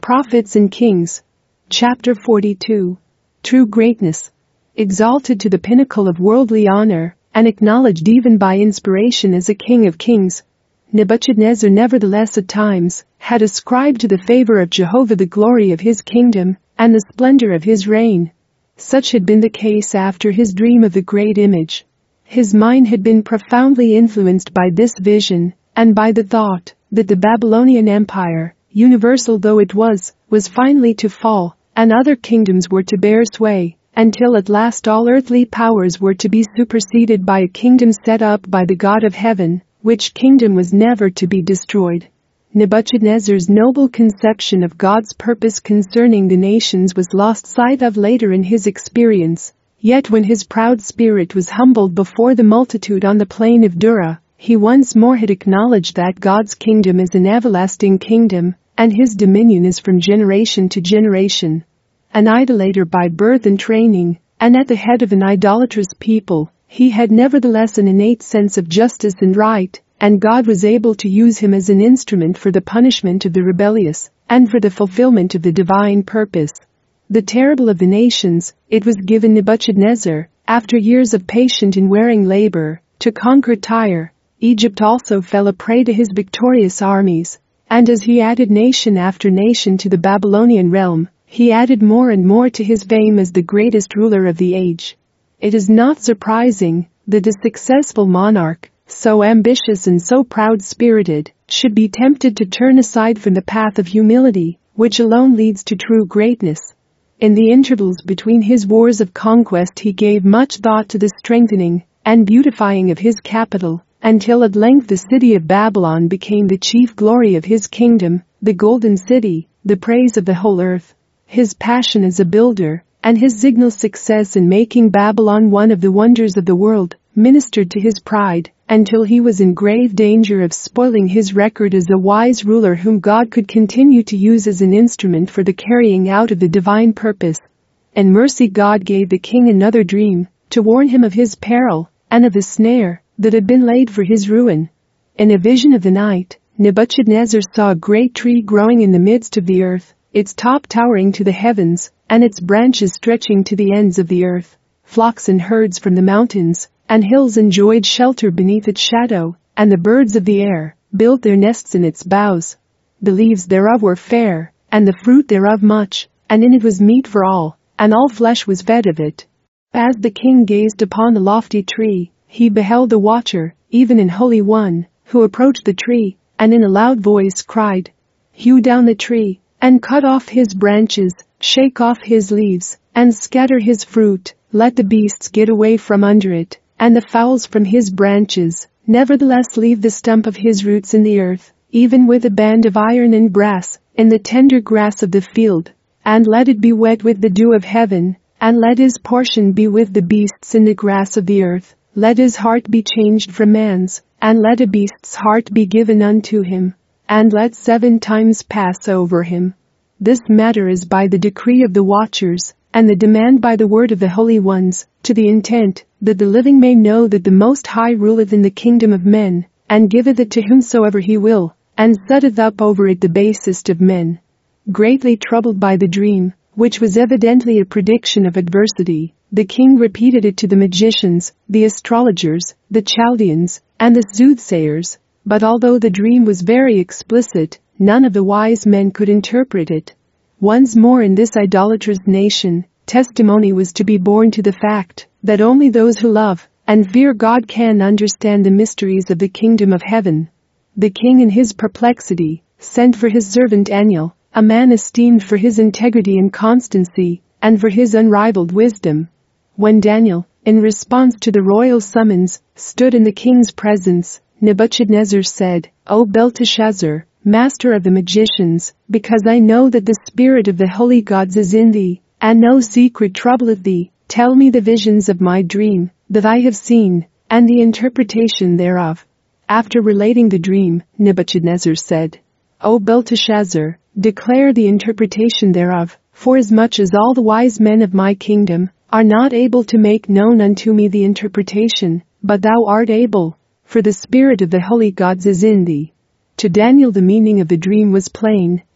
Prophets and Kings. Chapter 42. True greatness. Exalted to the pinnacle of worldly honor, and acknowledged even by inspiration as a king of kings, Nebuchadnezzar nevertheless at times had ascribed to the favor of Jehovah the glory of his kingdom and the splendor of his reign. Such had been the case after his dream of the great image. His mind had been profoundly influenced by this vision and by the thought that the Babylonian Empire, universal though it was finally to fall, and other kingdoms were to bear sway, until at last all earthly powers were to be superseded by a kingdom set up by the God of heaven, which kingdom was never to be destroyed. Nebuchadnezzar's noble conception of God's purpose concerning the nations was lost sight of later in his experience, yet when his proud spirit was humbled before the multitude on the plain of Dura, he once more had acknowledged that God's kingdom is an everlasting kingdom, and his dominion is from generation to generation. An idolater by birth and training, and at the head of an idolatrous people, he had nevertheless an innate sense of justice and right, and God was able to use him as an instrument for the punishment of the rebellious, and for the fulfillment of the divine purpose. The terrible of the nations, it was given Nebuchadnezzar, after years of patient and wearing labor, to conquer Tyre. Egypt also fell a prey to his victorious armies, and as he added nation after nation to the Babylonian realm, he added more and more to his fame as the greatest ruler of the age. It is not surprising that the successful monarch, so ambitious and so proud-spirited, should be tempted to turn aside from the path of humility, which alone leads to true greatness. In the intervals between his wars of conquest he gave much thought to the strengthening and beautifying of his capital, until at length the city of Babylon became the chief glory of his kingdom, the golden city, the praise of the whole earth. His passion as a builder, and his signal success in making Babylon one of the wonders of the world, ministered to his pride, until he was in grave danger of spoiling his record as a wise ruler whom God could continue to use as an instrument for the carrying out of the divine purpose. In mercy God gave the king another dream, to warn him of his peril, and of the snare that had been laid for his ruin. In a vision of the night, Nebuchadnezzar saw a great tree growing in the midst of the earth, its top towering to the heavens, and its branches stretching to the ends of the earth. Flocks and herds from the mountains and hills enjoyed shelter beneath its shadow, and the birds of the air built their nests in its boughs. The leaves thereof were fair, and the fruit thereof much, and in it was meat for all, and all flesh was fed of it. As the king gazed upon the lofty tree, he beheld the watcher, even an holy one, who approached the tree, and in a loud voice cried, "Hew down the tree, and cut off his branches, shake off his leaves, and scatter his fruit, let the beasts get away from under it, and the fowls from his branches, nevertheless leave the stump of his roots in the earth, even with a band of iron and brass, in the tender grass of the field, and let it be wet with the dew of heaven, and let his portion be with the beasts in the grass of the earth. Let his heart be changed from man's, and let a beast's heart be given unto him, and let 7 times pass over him." This matter is by the decree of the watchers, and the demand by the word of the holy ones, to the intent that the living may know that the Most High ruleth in the kingdom of men, and giveth it to whomsoever he will, and setteth up over it the basest of men. Greatly troubled by the dream, which was evidently a prediction of adversity, the king repeated it to the magicians, the astrologers, the Chaldeans, and the soothsayers, but although the dream was very explicit, none of the wise men could interpret it. Once more in this idolatrous nation, testimony was to be borne to the fact that only those who love and fear God can understand the mysteries of the kingdom of heaven. The king in his perplexity sent for his servant Daniel, a man esteemed for his integrity and constancy, and for his unrivaled wisdom. When Daniel, in response to the royal summons, stood in the king's presence, Nebuchadnezzar said, "O Belteshazzar, master of the magicians, because I know that the spirit of the holy gods is in thee, and no secret troubleth thee, tell me the visions of my dream, that I have seen, and the interpretation thereof." After relating the dream, Nebuchadnezzar said, "O Belteshazzar, declare the interpretation thereof, forasmuch as all the wise men of my kingdom are not able to make known unto me the interpretation, but thou art able, for the spirit of the holy gods is in thee." To Daniel the meaning of the dream was plain,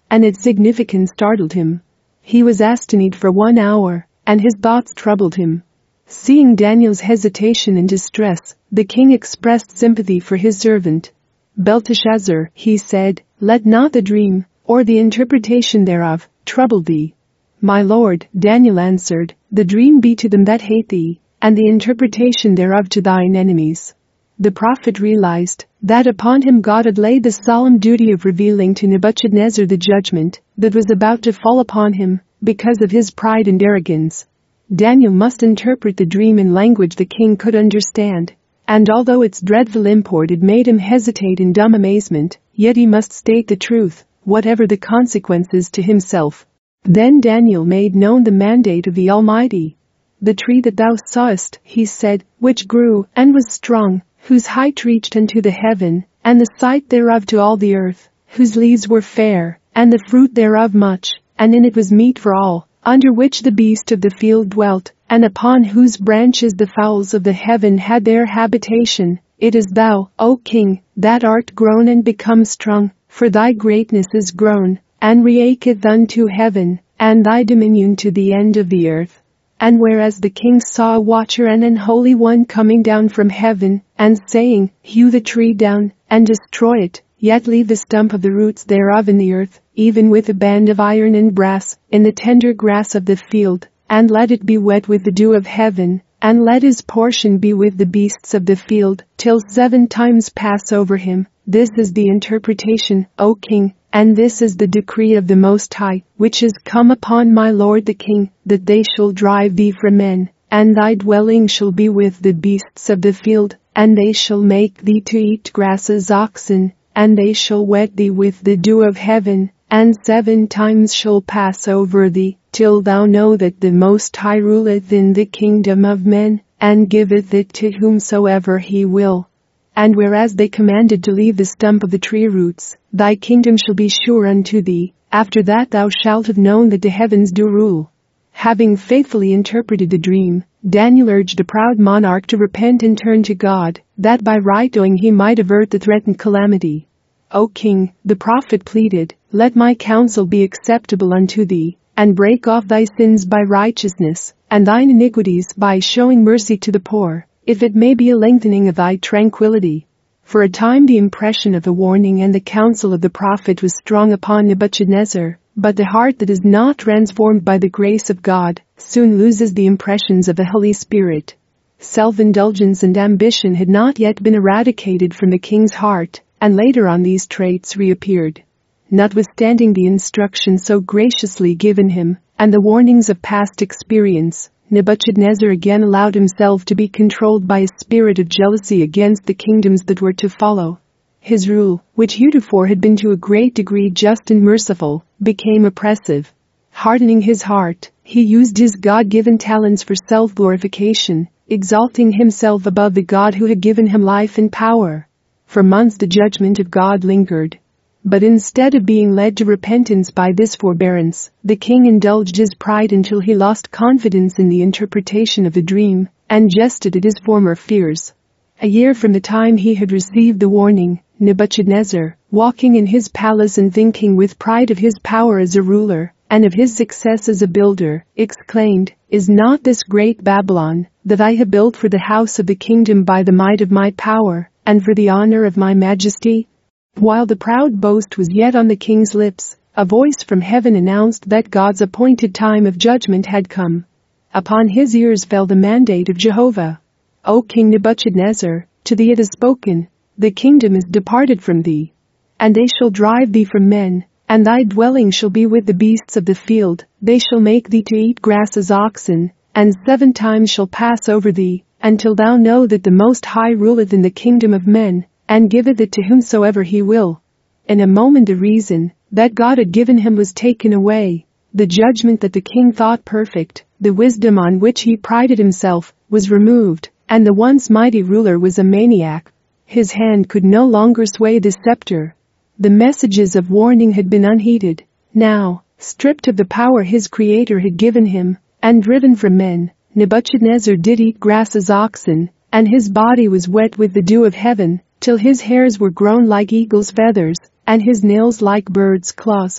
and its significance startled him. He was astonished for 1 hour, and his thoughts troubled him. Seeing Daniel's hesitation and distress, the king expressed sympathy for his servant. "Belteshazzar," he said, "let not the dream, or the interpretation thereof, trouble thee." "My lord," Daniel answered, "the dream be to them that hate thee, and the interpretation thereof to thine enemies." The prophet realized that upon him God had laid the solemn duty of revealing to Nebuchadnezzar the judgment that was about to fall upon him because of his pride and arrogance. Daniel must interpret the dream in language the king could understand, and although its dreadful import had made him hesitate in dumb amazement, yet he must state the truth, whatever the consequences to himself. Then Daniel made known the mandate of the Almighty. "The tree that thou sawest," he said, "which grew and was strong, whose height reached unto the heaven, and the sight thereof to all the earth, whose leaves were fair, and the fruit thereof much, and in it was meat for all, under which the beasts of the field dwelt, and upon whose branches the fowls of the heaven had their habitation. It is thou, O king, that art grown and become strong, for thy greatness is grown, and reacheth unto heaven, and thy dominion to the end of the earth." And whereas the king saw a watcher and an holy one coming down from heaven, and saying, "Hew the tree down, and destroy it, yet leave the stump of the roots thereof in the earth, even with a band of iron and brass, in the tender grass of the field, and let it be wet with the dew of heaven, and let his portion be with the beasts of the field, till 7 times pass over him. This is the interpretation, O king, and this is the decree of the Most High, which is come upon my lord the king, that they shall drive thee from men, and thy dwelling shall be with the beasts of the field, and they shall make thee to eat grass as oxen, and they shall wet thee with the dew of heaven, and 7 times shall pass over thee, till thou know that the Most High ruleth in the kingdom of men, and giveth it to whomsoever he will. And whereas they commanded to leave the stump of the tree roots, thy kingdom shall be sure unto thee. After that thou shalt have known that the heavens do rule." Having faithfully interpreted the dream, Daniel urged the proud monarch to repent and turn to God, that by right doing he might avert the threatened calamity. "O king," the prophet pleaded, "let my counsel be acceptable unto thee, and break off thy sins by righteousness, and thine iniquities by showing mercy to the poor, if it may be a lengthening of thy tranquility." For a time the impression of the warning and the counsel of the prophet was strong upon Nebuchadnezzar, but the heart that is not transformed by the grace of God soon loses the impressions of the Holy Spirit. Self-indulgence and ambition had not yet been eradicated from the king's heart, and later on these traits reappeared. Notwithstanding the instruction so graciously given him, and the warnings of past experience, Nebuchadnezzar again allowed himself to be controlled by a spirit of jealousy against the kingdoms that were to follow. His rule, which heretofore had been to a great degree just and merciful, became oppressive. Hardening his heart, he used his God-given talents for self-glorification, exalting himself above the God who had given him life and power. For months the judgment of God lingered. But instead of being led to repentance by this forbearance, the king indulged his pride until he lost confidence in the interpretation of the dream, and jested at his former fears. A year from the time he had received the warning, Nebuchadnezzar, walking in his palace and thinking with pride of his power as a ruler, and of his success as a builder, exclaimed, "Is not this great Babylon, that I have built for the house of the kingdom by the might of my power, and for the honor of my majesty?" While the proud boast was yet on the king's lips, a voice from heaven announced that God's appointed time of judgment had come. Upon his ears fell the mandate of Jehovah. "O King Nebuchadnezzar, to thee it is spoken, the kingdom is departed from thee. And they shall drive thee from men, and thy dwelling shall be with the beasts of the field. They shall make thee to eat grass as oxen, and 7 times shall pass over thee, until thou know that the Most High ruleth in the kingdom of men, and giveth it to whomsoever he will." In a moment the reason that God had given him was taken away. The judgment that the king thought perfect, the wisdom on which he prided himself, was removed, and the once mighty ruler was a maniac. His hand could no longer sway the scepter. The messages of warning had been unheeded. Now, stripped of the power his Creator had given him, and driven from men, Nebuchadnezzar did eat grass as oxen, and his body was wet with the dew of heaven, till his hairs were grown like eagle's feathers, and his nails like birds' claws.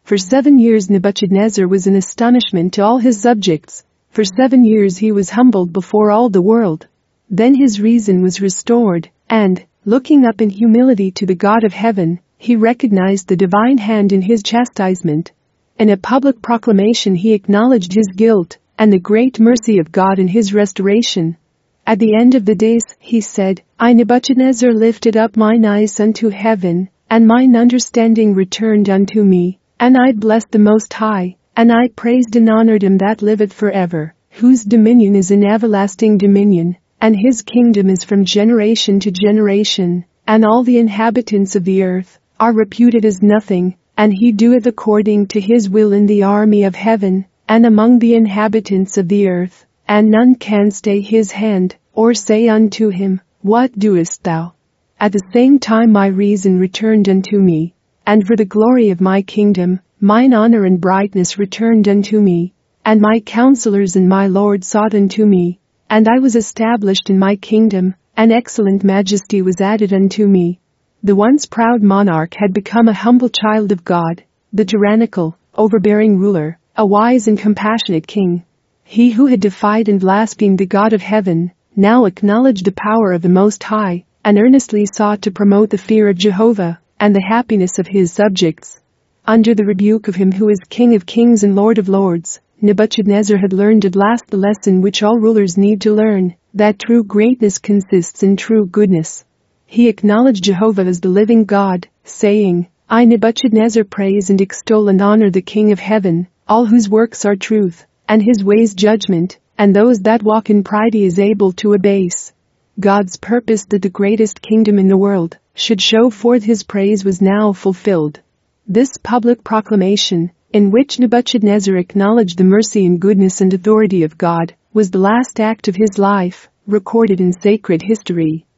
For 7 years Nebuchadnezzar was an astonishment to all his subjects. For 7 years he was humbled before all the world. Then his reason was restored, and, looking up in humility to the God of heaven, he recognized the divine hand in his chastisement. In a public proclamation he acknowledged his guilt and the great mercy of God in his restoration. At the end of the days, he said, I Nebuchadnezzar lifted up mine eyes unto heaven, and mine understanding returned unto me, and I blessed the Most High, and I praised and honored him that liveth forever, whose dominion is an everlasting dominion, and his kingdom is from generation to generation, and all the inhabitants of the earth are reputed as nothing, and he doeth according to his will in the army of heaven, and among the inhabitants of the earth, and none can stay his hand, or say unto him, What doest thou? At the same time my reason returned unto me, and for the glory of my kingdom, mine honor and brightness returned unto me, and my counselors and my Lord sought unto me, and I was established in my kingdom, and excellent majesty was added unto me. The once proud monarch had become a humble child of God, the tyrannical, overbearing ruler, a wise and compassionate king. He who had defied and blasphemed the God of heaven, now acknowledged the power of the Most High, and earnestly sought to promote the fear of Jehovah, and the happiness of his subjects. Under the rebuke of him who is King of kings and Lord of lords, Nebuchadnezzar had learned at last the lesson which all rulers need to learn, that true greatness consists in true goodness. He acknowledged Jehovah as the living God, saying, I Nebuchadnezzar praise and extol and honor the King of heaven, all whose works are truth, and his ways judgment, and those that walk in pride he is able to abase. God's purpose that the greatest kingdom in the world should show forth his praise was now fulfilled. This public proclamation, in which Nebuchadnezzar acknowledged the mercy and goodness and authority of God, was the last act of his life, recorded in sacred history.